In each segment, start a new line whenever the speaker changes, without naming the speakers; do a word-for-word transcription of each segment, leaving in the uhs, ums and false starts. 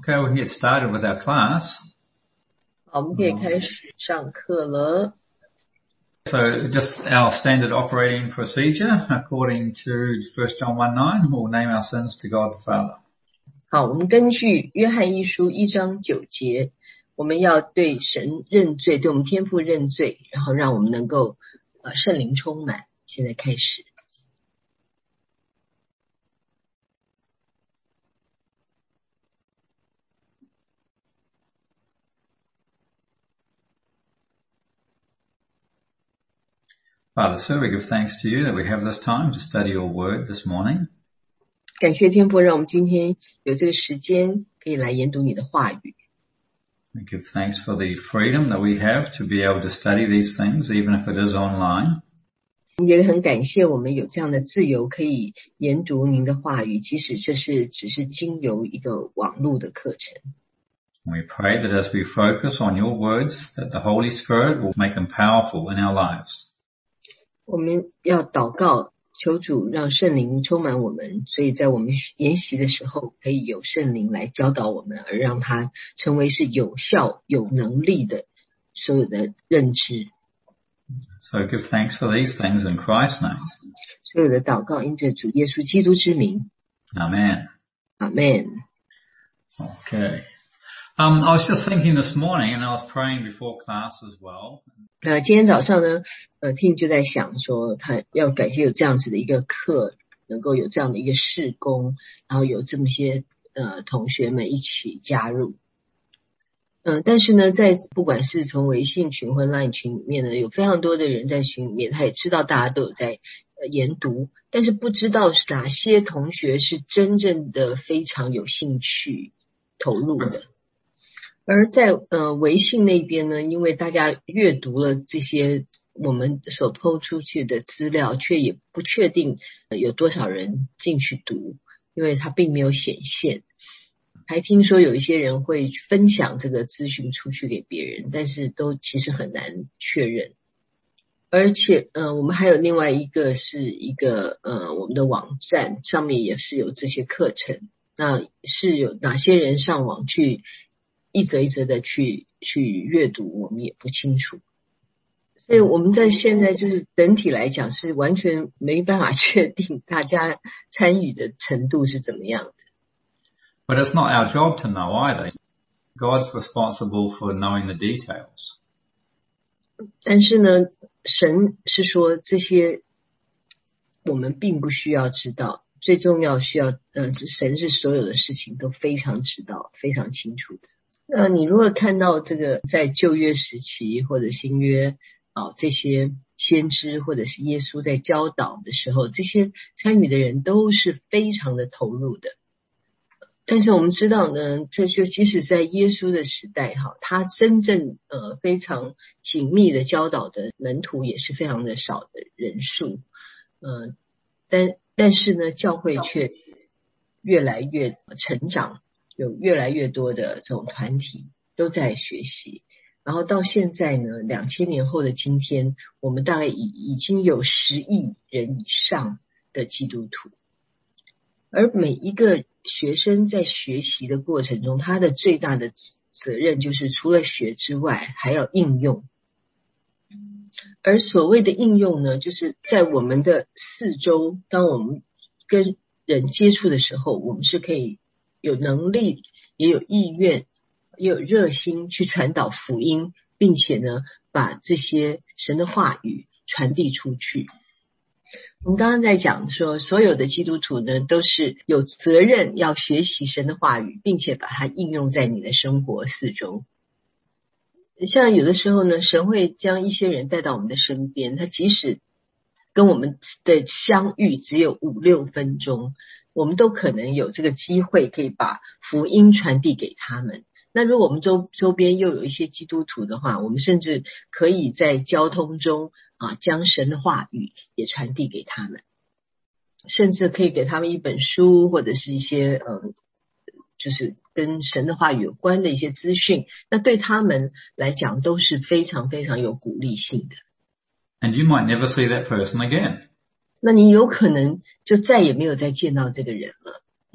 Okay, we can get started with our class.
好，我们可以开始上课了。
So just our standard operating procedure according to First John one nine, we'll name our sins to God the Father.
好，我们根据约翰一书一章九节，我们要对神认罪，对我们天父认罪，然后让我们能够呃圣灵充满。现在开始。
Father, sir, we give thanks to you that we have this time to study your word this morning.
感谢天父，让我们今天有这个时间可以来研读你的话语。
We give thanks for the freedom that we have to be able to study these things, even if it is online.
也很感谢我们有这样的自由，可以研读您的话语，即使这是只是经由一个网络的课程。
We pray that as we focus on your words, that the Holy Spirit will make them powerful in our lives.
我们要祷告，求主让圣灵充满我们，所以在我们研习的时候，可以有圣灵来教导我们，而让它成为是有效、有能力的所有的认知。
So give thanks for these things in Christ's name.
所有的祷告因着主耶稣基督之名。
Amen.
Amen.
Okay. Um, I was just thinking this morning, and I was praying before class as well.
呃，今天早上呢，呃 ，Tim 就在想说，他要感谢有这样子的一个课，能够有这样的一个事工，然后有这么些呃同学们一起加入。嗯、呃，但是呢，在不管是从微信群或 LINE 群里面呢，有非常多的人在群里面，他也知道大家都有在呃研读，但是不知道是哪些同学是真正的非常有兴趣投入的。而在呃微信那边呢，因为大家阅读了这些我们所po出去的资料，却也不确定有多少人进去读，因为它并没有显现。还听说有一些人会分享这个资讯出去给别人，但是都其实很难确认。而且呃我们还有另外一个是一个呃我们的网站上面也是有这些课程，那是有哪些人上网去一则一则的去去阅读，我们也不清楚。所以我们在现在就是整体来讲是完全没办法确定大家参与的程度是怎么样的。
But it's not our job to know either. God's responsible for knowing the details.
但是呢，神是说这些我们并不需要知道，最重要需要呃神是所有的事情都非常知道，非常清楚的。那你如果看到这个在旧约时期或者新约啊这些先知或者是耶稣在教导的时候，这些参与的人都是非常的投入的。但是我们知道呢，这就即使在耶稣的时代哈，他真正呃非常紧密的教导的门徒也是非常的少的人数，呃，但但是呢，教会却越来越成长。有越来越多的这种团体都在学习，然后到现在呢，两千年后的今天，我们大概已已经有十亿人以上的基督徒，而每一个学生在学习的过程中，他的最大的责任就是除了学之外，还要应用。而所谓的应用呢，就是在我们的四周，当我们跟人接触的时候，我们是可以有能力，也有意愿，也有热心去传导福音，并且呢，把这些神的话语传递出去。我们刚刚在讲说，所有的基督徒呢，都是有责任要学习神的话语，并且把它应用在你的生活四周。像有的时候呢，神会将一些人带到我们的身边，他即使跟我们的相遇只有五六分钟，我们都可能有这个机会可以把福音传递给他们。那如果我们周周边又有一些基督徒的话，我们甚至可以在交通中啊，将神的话语也传递给他们，甚至可以给他们一本书，或者是一些嗯，就是跟神的话语有关的一些资讯，那对他们来讲都是非常非常有鼓励性的。
And you might never see that person again.
那你有可能就再也没有再见到这个人了。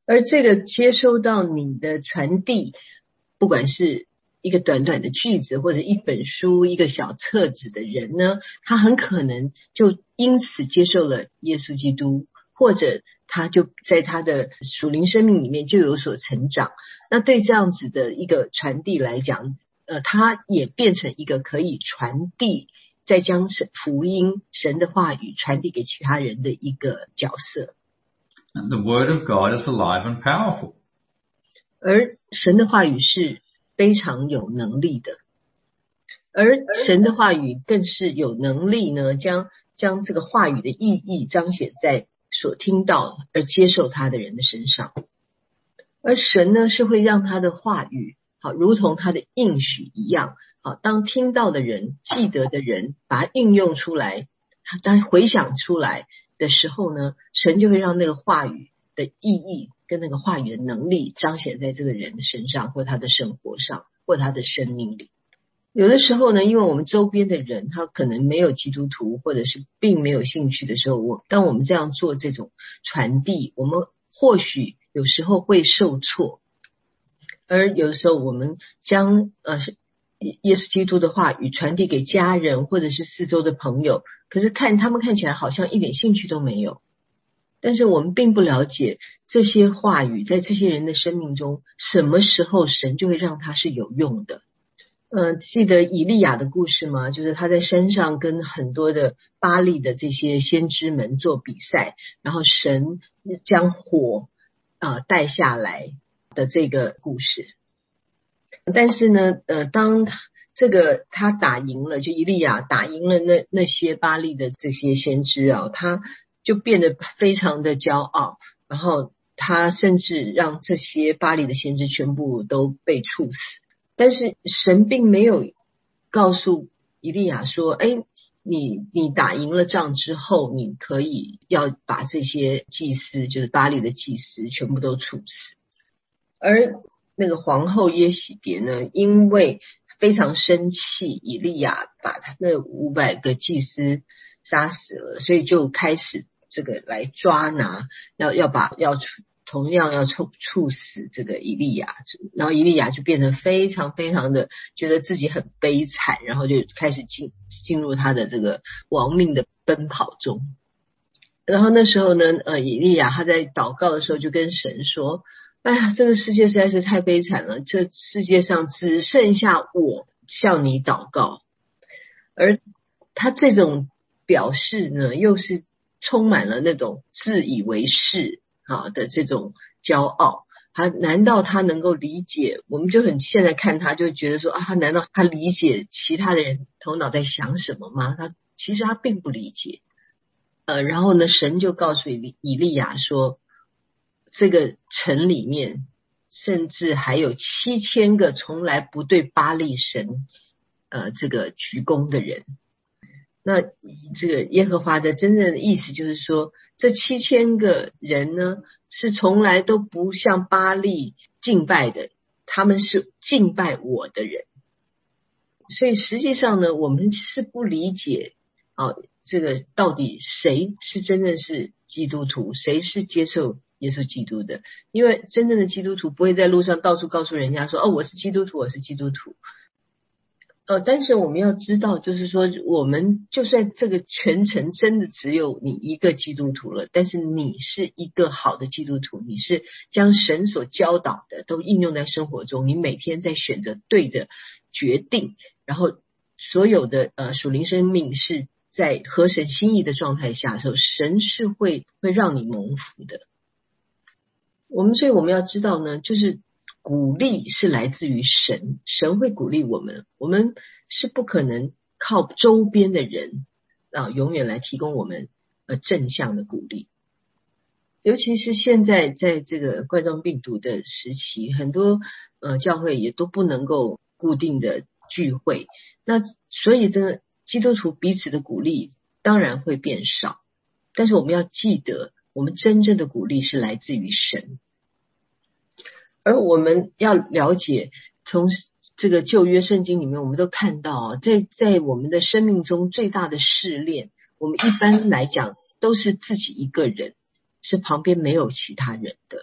而这个接收到你的传递，不管是一个短短的句子或者一本书一个小册子的人呢，他很可能就因此接受了耶稣基督，或者他就在他的属灵生命里面就有所成长。那对这样子的一个传递来讲，呃，他也变成一个可以传递再将福音神的话语传递给其他人的一个角色。
And the word of God is alive and powerful.
而神的话语是非常有能力的，而神的话语更是有能力呢，将将这个话语的意义彰显在所听到而接受他的人的身上。而神呢，是会让他的话语好如同他的应许一样，好，当听到的人记得的人把它应用出来，当回想出来的时候呢，神就会让那个话语的意义跟那个话语的能力彰显在这个人的身上，或他的生活上，或他的生命里。有的时候呢，因为我们周边的人他可能没有基督徒，或者是并没有兴趣的时候，我当我们这样做这种传递，我们或许有时候会受挫。而有的时候我们将呃耶稣基督的话语传递给家人或者是四周的朋友，可是看他们看起来好像一点兴趣都没有。但是我们并不了解这些话语在这些人的生命中什么时候神就会让它是有用的。呃，记得以利亚的故事吗？就是他在山上跟很多的巴力的这些先知们做比赛，然后神将火呃带下来的这个故事。但是呢呃当这个他打赢了，就以利亚打赢了那那些巴力的这些先知啊，他就变得非常的骄傲，然后他甚至让这些巴力的先知全部都被处死。但是神并没有告诉以利亚说，哎，你你打赢了仗之后，你可以要把这些祭司，就是巴力的祭司全部都处死。而那个皇后耶洗别呢，因为非常生气以利亚把他那五百个祭司杀死了，所以就开始这个来抓拿，要要把要同样要处处死这个以利亚。然后以利亚就变得非常非常的觉得自己很悲惨，然后就开始进进入他的这个亡命的奔跑中。然后那时候呢呃，以利亚他在祷告的时候就跟神说，哎呀，这个世界实在是太悲惨了，这世界上只剩下我向你祷告。而他这种表示呢，又是充满了那种自以为是啊的这种骄傲。他难道他能够理解？我们就很现在看他就觉得说啊，他难道他理解其他的人头脑在想什么吗？他其实他并不理解。呃，然后呢，神就告诉以以利亚说，这个城里面甚至还有七千个从来不对巴力神呃这个鞠躬的人。那这个耶和华的真正的意思就是说，这七千个人呢是从来都不向巴力敬拜的，他们是敬拜我的人。所以实际上呢，我们是不理解啊，这个到底谁是真正是基督徒，谁是接受耶稣基督的。因为真正的基督徒不会在路上到处告诉人家说，哦，我是基督徒，我是基督徒。呃，但是我们要知道，就是说我们就算这个全程真的只有你一个基督徒了，但是你是一个好的基督徒，你是将神所教导的都应用在生活中，你每天在选择对的决定，然后所有的呃属灵生命是在合神心意的状态下的时候，神是会会让你蒙福的。我们所以我们要知道呢，就是鼓励是来自于神，神会鼓励我们，我们是不可能靠周边的人啊永远来提供我们呃正向的鼓励。尤其是现在在这个冠状病毒的时期，很多呃教会也都不能够固定的聚会，那所以这个基督徒彼此的鼓励当然会变少。但是我们要记得，我们真正的鼓励是来自于神。而我们要了解，从这个旧约圣经里面我们都看到啊，在在我们的生命中最大的试炼，我们一般来讲都是自己一个人，是旁边没有其他人的。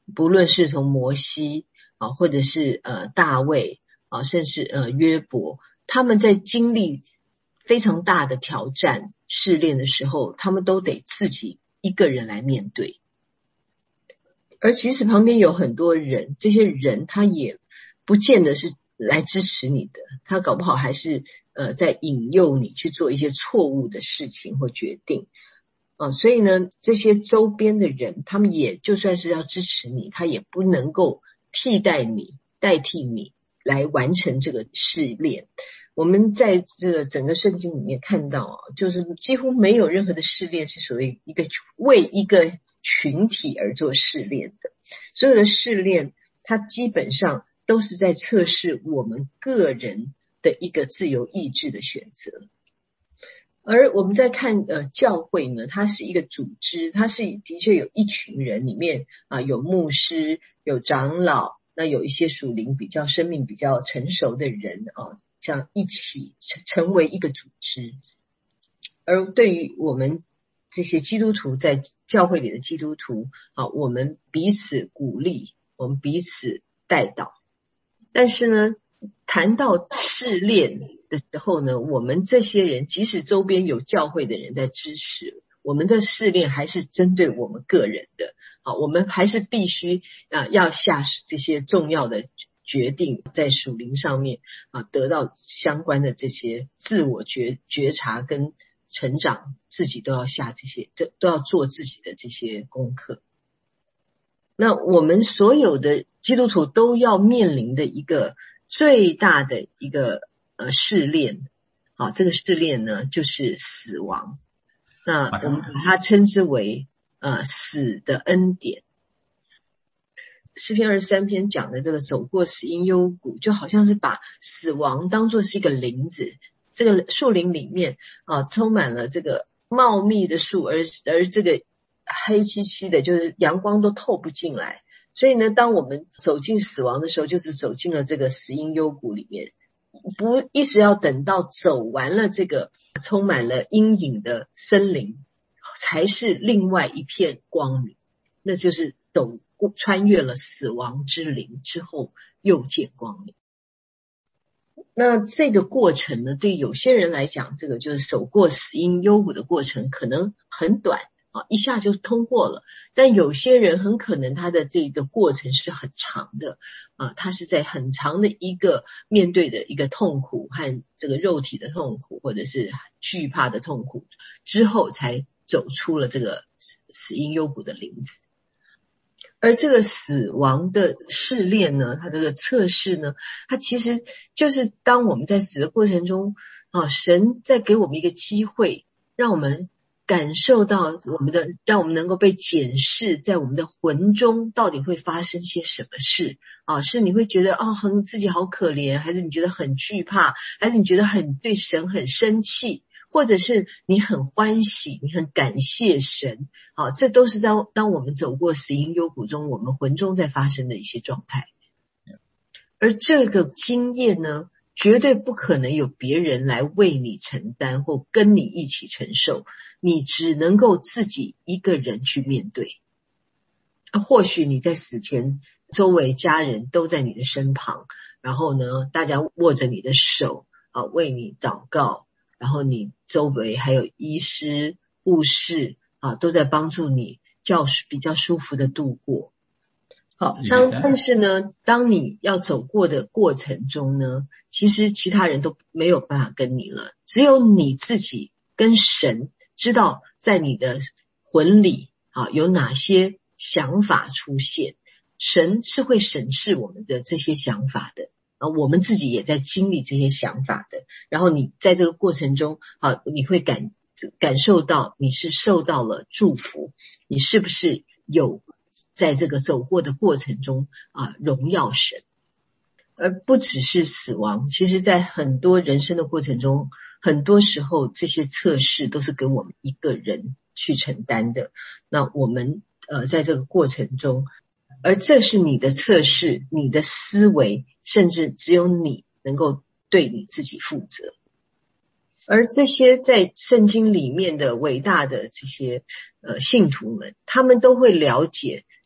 不论是从摩西啊，或者是呃大卫啊，甚至呃约伯，他们在经历非常大的挑战试炼的时候，他们都得自己一个人来面对。而即使旁边有很多人，这些人他也不见得是来支持你的，他搞不好还是呃在引诱你去做一些错误的事情或决定啊、呃。所以呢，这些周边的人，他们也就算是要支持你，他也不能够替代你、代替你来完成这个试炼。我们在这个整个圣经里面看到啊，就是几乎没有任何的试炼是属于一个为一个群体而做试炼的，所有的试炼它基本上都是在测试我们个人的一个自由意志的选择。而我们在看呃教会呢，它是一个组织，它是的确有一群人，里面啊、呃、有牧师，有长老，那有一些属灵比较生命比较成熟的人啊，这样一起成为一个组织。而对于我们这些基督徒，在教会里的基督徒啊，我们彼此鼓励，我们彼此带导。但是呢，谈到试炼的时候呢，我们这些人即使周边有教会的人在支持，我们的试炼还是针对我们个人的啊，我们还是必须啊要下这些重要的决定，在属灵上面啊得到相关的这些自我觉觉察跟成长，自己都要下这些，都都要做自己的这些功课。那我们所有的基督徒都要面临的一个最大的一个呃试炼，啊，这个试炼呢就是死亡。那我们把它称之为呃死的恩典。诗篇二十三篇讲的这个走过死荫幽谷，就好像是把死亡当作是一个林子，这个树林里面啊充满了这个茂密的树，而而这个黑漆漆的，就是阳光都透不进来。所以呢，当我们走进死亡的时候，就是走进了这个死荫幽谷里面，不一直要等到走完了这个充满了阴影的森林，才是另外一片光明。那就是走穿越了死亡之林之后，又见光明。那这个过程呢，对有些人来讲，这个就是走过死荫幽谷的过程可能很短啊，一下就通过了。但有些人很可能他的这个过程是很长的啊，他是在很长的一个面对的一个痛苦和这个肉体的痛苦，或者是惧怕的痛苦之后，才走出了这个死荫幽谷的林子。而这个死亡的试炼呢，它这个测试呢，它其实就是当我们在死的过程中啊，神在给我们一个机会，让我们感受到我们的，让我们能够被检视，在我们的魂中到底会发生些什么事啊？是你会觉得啊，很自己好可怜，还是你觉得很惧怕，还是你觉得很对神很生气？或者是你很欢喜，你很感谢神，好，这都是在当我们走过死荫幽谷中，我们魂中在发生的一些状态。而这个经验呢，绝对不可能有别人来为你承担或跟你一起承受，你只能够自己一个人去面对。啊，或许你在死前，周围家人都在你的身旁，然后呢，大家握着你的手啊，为你祷告。然后你周围还有医师、护士啊，都在帮助你较比较舒服的度过。好，当但是呢，当你要走过的过程中呢，其实其他人都没有办法跟你了，只有你自己跟神知道，在你的魂里啊有哪些想法出现，神是会审视我们的这些想法的。啊，我们自己也在经历这些想法的，然后你在这个过程中啊，你会感感受到你是受到了祝福，你是不是有在这个走过的过程中啊荣耀神？而不只是死亡，其实在很多人生的过程中，很多时候这些测试都是给我们一个人去承担的。那我们呃在这个过程中，而这是你的测试，你的思维，甚至只有你能够对你自己负责。而这些在圣经里面的伟大的这些呃信徒们，他们都会了解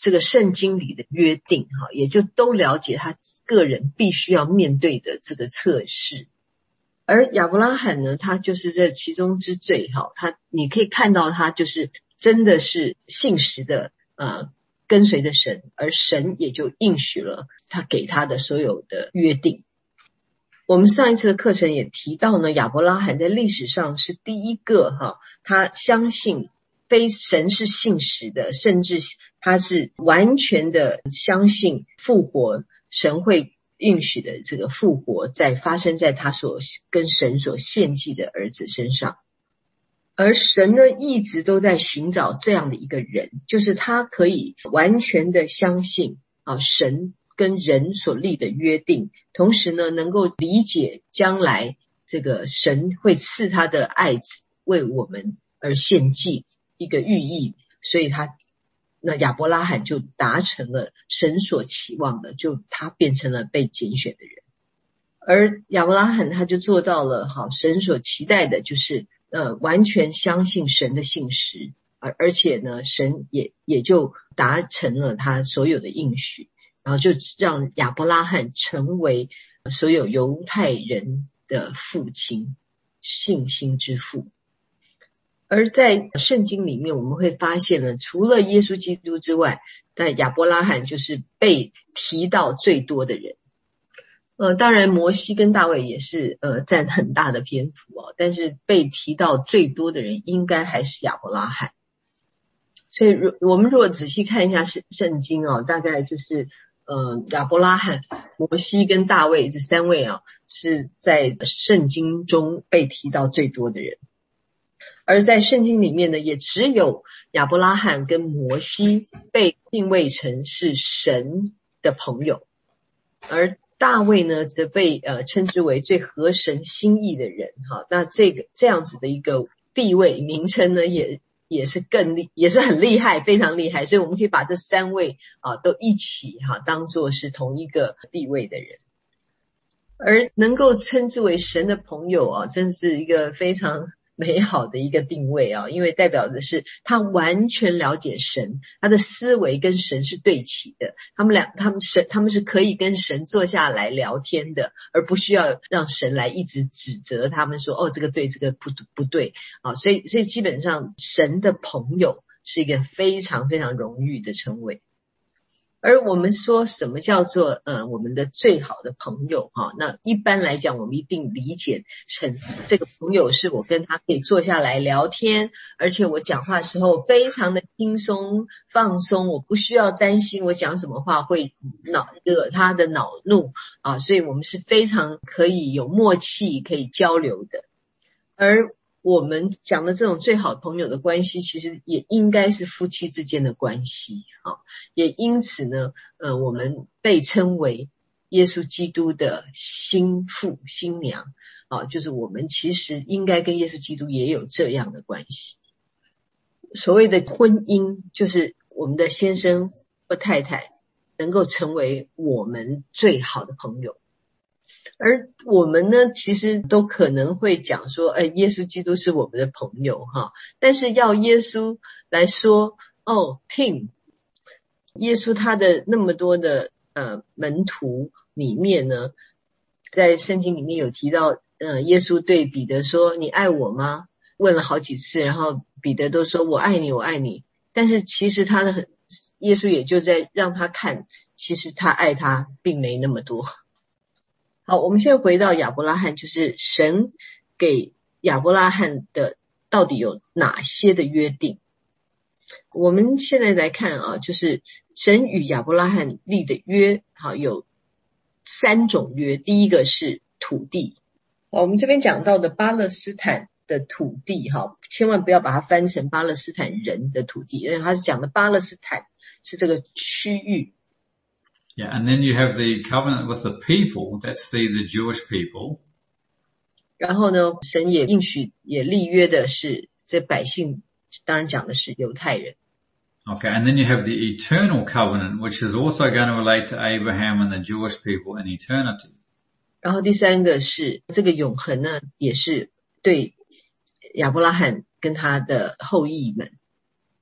这个圣经里的约定哈，也就都了解他个人必须要面对的这个测试。而亚伯拉罕呢，他就是这其中之最哈，他你可以看到他就是真的是信实的呃跟随着神，而神也就应许了他给他的所有的约定。我们上一次的课程也提到呢，亚伯拉罕在历史上是第一个哈，他相信非神是信实的，甚至他是完全的相信复活，神会应许的这个复活在发生在他所跟神所献祭的儿子身上。而神呢一直都在寻找这样的一个人，就是他可以完全的相信啊神跟人所立的约定，同时呢能够理解将来这个神会赐他的爱子为我们而献祭一个寓意，所以他那亚伯拉罕就达成了神所期望的，就他变成了被拣选的人。而亚伯拉罕他就做到了好神所期待的，就是呃完全相信神的信实，而而且呢神也也就达成了他所有的应许，然后就让亚伯拉罕成为所有犹太人的父亲，信心之父。而在圣经里面我们会发现呢，除了耶稣基督之外，但亚伯拉罕就是被提到最多的人。呃，当然摩西跟大卫也是呃占很大的篇幅哦，但是被提到最多的人应该还是亚伯拉罕。所以我们如果仔细看一下圣圣经哦，大概就是呃亚伯拉罕、摩西跟大卫这三位啊，是在圣经中被提到最多的人。而在圣经里面呢，也只有亚伯拉罕跟摩西被定位成是神的朋友，而大卫呢则被呃称之为最合神心意的人哈。那这个这样子的一个地位名称呢，也也是更厉也是很厉害，非常厉害，所以我们可以把这三位啊都一起哈当作是同一个地位的人。而能够称之为神的朋友啊，真是一个非常美好的一个定位啊，因为代表的是他完全了解神，他的思维跟神是对齐的，他们俩他们神他们是可以跟神坐下来聊天的，而不需要让神来一直指责他们说哦这个对这个不不对啊，所以所以基本上神的朋友是一个非常非常荣誉的称谓。而我们说什么叫做呃我们的最好的朋友哈？那一般来讲我们一定理解成这个朋友是我跟他可以坐下来聊天，而且我讲话的时候非常的轻松放松，我不需要担心我讲什么话会恼惹他的恼怒啊，所以我们是非常可以有默契可以交流的。而我们讲的这种最好朋友的关系，其实也应该是夫妻之间的关系啊。也因此呢，呃，我们被称为耶稣基督的新妇新娘啊，就是我们其实应该跟耶稣基督也有这样的关系。所谓的婚姻，就是我们的先生或太太能够成为我们最好的朋友。而我们呢其实都可能会讲说哎，耶稣基督是我们的朋友哈，但是要耶稣来说哦 Tim 耶稣他的那么多的呃门徒里面呢，在圣经里面有提到呃耶稣对彼得说你爱我吗？问了好几次，然后彼得都说我爱你我爱你，但是其实他的耶稣也就在让他看其实他爱他并没那么多。好，我们现在回到亚伯拉罕，就是神给亚伯拉罕的到底有哪些的约定。我们现在来看啊，就是神与亚伯拉罕立的约好有三种约。第一个是土地，好，我们这边讲到的巴勒斯坦的土地哈，千万不要把它翻成巴勒斯坦人的土地，因为他是讲的巴勒斯坦是这个区域。
Yeah, and then you have the covenant with the people, that's the, the Jewish people.
然后呢，神也应许也立约的是这百姓，当然讲的是犹太人。
Okay, and then you have the eternal covenant, which is also going to relate to Abraham and the Jewish people in eternity.
然后第三个是这个永恒呢，也是对亚伯拉罕跟他的后裔们。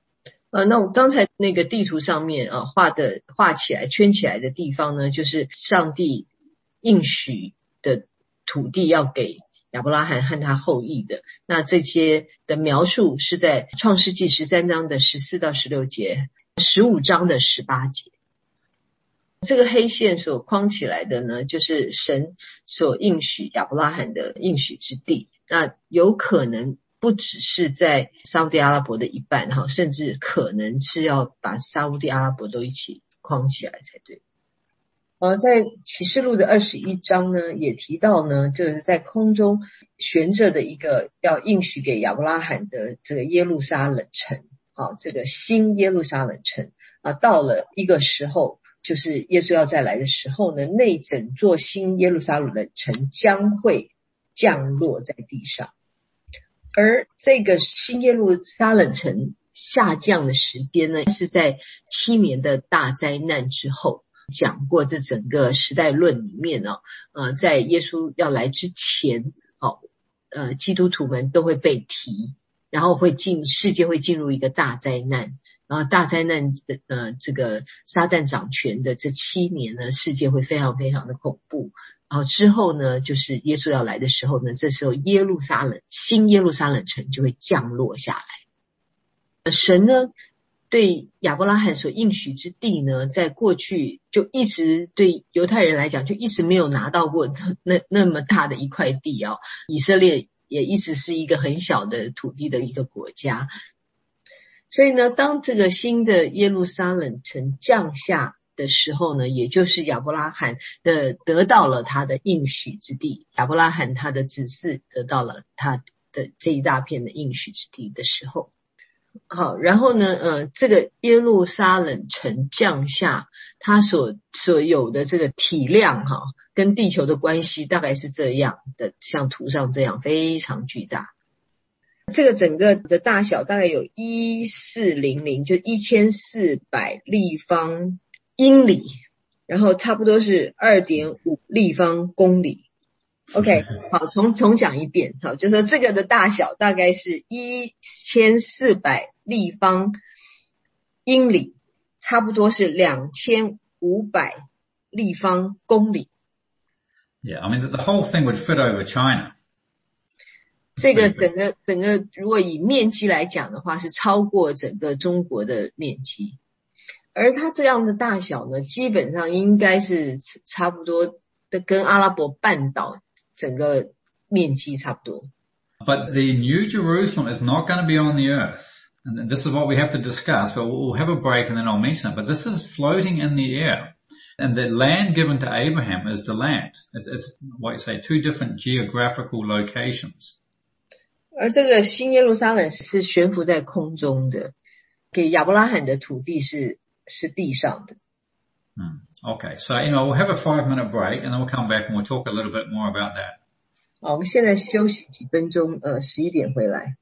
呃，那我刚才那个地图上面啊画的画起来圈起来的地方呢，就是上帝应许的土地要给亚伯拉罕和他后裔的。那这些的描述是在创世纪十三章的十四到十六节，十五章的十八节。这个黑线所框起来的呢，就是神所应许亚伯拉罕的应许之地。那有可能不只是在沙烏地阿拉伯的一半哈，甚至可能是要把沙烏地阿拉伯都一起框起来才对。呃，在启示录的二十一章呢，也提到呢，就是在空中悬着的一个要应许给亚伯拉罕的这个耶路撒冷城，啊，这个新耶路撒冷城啊，到了一个时候，就是耶稣要再来的时候呢，那整座新耶路撒冷城将会降落在地上。而这个新耶路撒冷城下降的时间呢，是在七年的大灾难之后。讲过这整个时代论里面呢、哦，呃，在耶稣要来之前，哦，呃，基督徒们都会被提，然后会进世界会进入一个大灾难，然后大灾难的呃这个撒旦掌权的这七年呢，世界会非常非常的恐怖。然后之后呢，就是耶稣要来的时候呢，这时候耶路撒冷新耶路撒冷城就会降落下来。神呢对亚伯拉罕所应许之地呢，在过去就一直对犹太人来讲就一直没有拿到过那那么大的一块地哦，以色列也一直是一个很小的土地的一个国家。所以呢，当这个新的耶路撒冷城降下的时候呢，也就是亚伯拉罕的得到了他的应许之地，亚伯拉罕他的子嗣得到了他的这一大片的应许之地的时候。好，然后呢，呃，这个耶路撒冷城降下，它所所有的这个体量哈，跟地球的关系大概是这样的，像图上这样非常巨大。这个整个的大小大概有一四零零，就一千四百立方英里，然后差不多是 二点五立方公里。OK， 好，重重讲一遍，好，就说这个的大小大概是一千四百立方英里，差不多是两千五百立方公里。
Yeah, I mean, the whole thing would fit over China.
这个整个整个如果以面积来讲的话，是超过整个中国的面积。而它这样的大小呢，基本上应该是差不多的，跟阿拉伯半岛整个面积差不多。
But the New Jerusalem is not going to be on the earth. And this is what we have to discuss, but we'll have a break and then I'll mention it. But this is floating in the air. And the land given to Abraham is the land. It's, it's what you say, two different geographical locations.
而这个新耶路撒冷是悬浮在空中的，给亚伯拉罕的土地是是地上的。
Hmm. Okay, so, you know, we'll have a five minute break and then we'll come back and we'll talk a little bit more about that.
好，我们现在休息几分钟，呃，十一点回来。